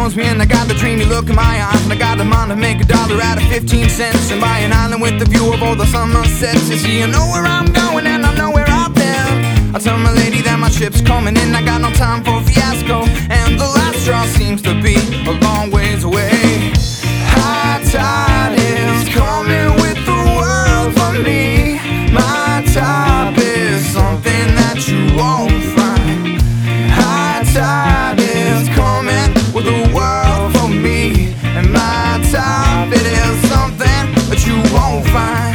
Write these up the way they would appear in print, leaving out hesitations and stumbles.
knows me, and I got the dreamy look in my eyes, and I got the mind to make $1 out of 15 cents and buy an island with the view of all the sunsets. You see, I know where I'm going and I know where I've been. I tell my lady that my ship's coming in, I got no time for a fiasco, and the last straw seems to be a long ways away. High tide is coming with the world for me. My type is something that you won't find. High tide is coming with the world for me, and my type, it is something that you won't find.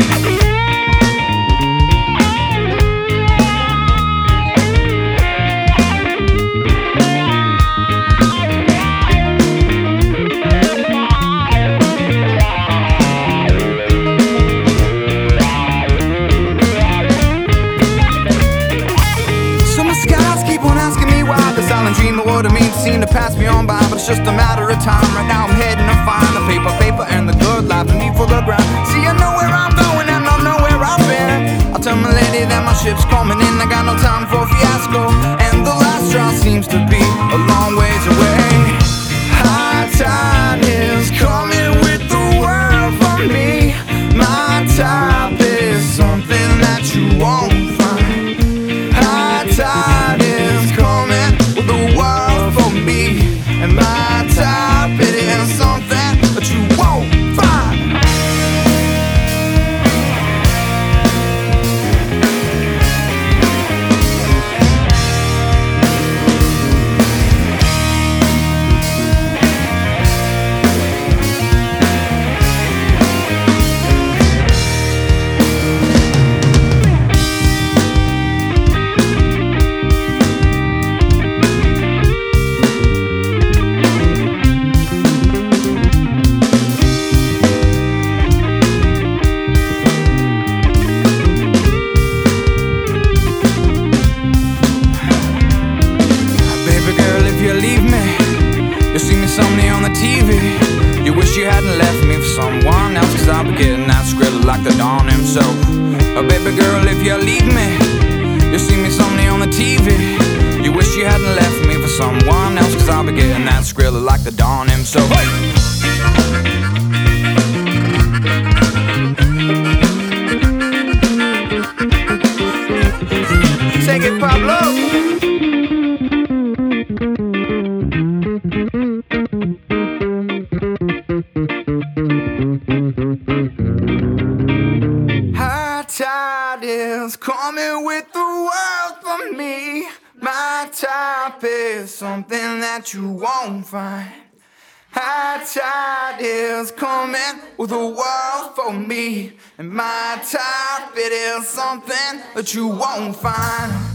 Dream of what it means to seem to pass me on by, but it's just a matter of time. Right now I'm heading to find the paper, and the good life beneath for the ground. See, I know where I'm going and I know where I've been. I'll tell my lady that my ship's coming in, I got no time for a fiasco, and the last straw seems to be a long ways away. High tide is coming with the world for me. My type is something that you won't find. High tide is coming with the world for me, and my type, it is something that you won't find. Someday on the TV, you wish you hadn't left me for someone else, 'cause I'll be getting that Skrilla like the Don himself. Oh baby girl, if you leave me, you'll see me someday on the TV. You wish you hadn't left me for someone else, 'cause I'll be getting that Skrilla like the Don himself. Hey! Take it, Pablo. High tide is coming with the world for me. My type is something that you won't find. High tide is coming with the world for me, and my type, it is something that you won't find.